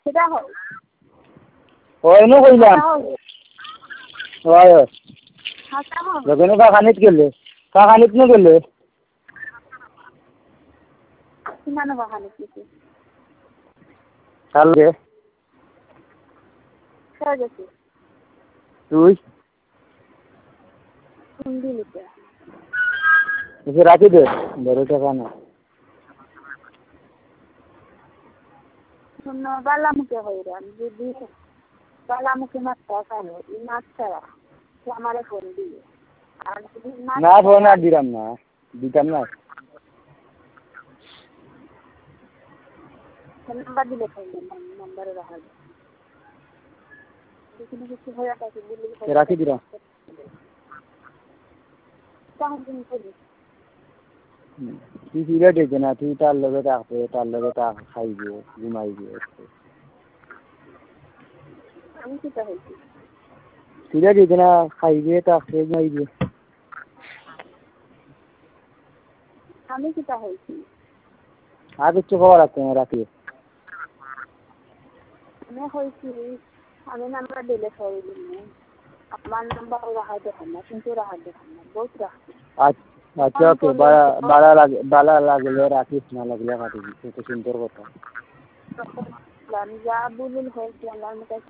সেটা হয় ওইনো কইলাম হয় হাসা হয় যখন কাকানিত গেলে কাকানিত নো গেলে কিমান বাহানি কিছু কালকে সে গেছে তুই হিন্দি লিখে এসে রাখি দে 12 টাকা না শূন্য বালামুখে হইরাম যদি বালামুখে মাছ খাওয়ানো এই মাছ ছাড়া সে আমারে ফোন দিয়ে আর যদি না ফোন আর দিতাম না নাম্বার দিলে খাইলেন নাম্বারে রাখা যায় কিছু হয়ে থাকে দিল্লি রাখি দিলাম তখন তুমি করি তুই সিগারেট দিতে না তুই তার লগে থাকবে তার লগে তা খাইবে ঘুমাইবে আমি কিটা হয়েছি সিগারেট দিতে না খাইবে তা খেয়ে ঘুমাইবে আমি কিটা হয়েছি আর কিছু খবর আছে না রাখি আমি হয়েছি আমি নাম্বার দিলে সরি দিন আমার নাম্বার রাখা দেখান না কিন্তু রাখা দেখান না বহুত রাখছি আচ্ছা ওকে বালা লাগলে রাখিস না লাগলে কাটি দিস তো সুন্দর কথা তখন যা বলুন হয়েছে আমার মতো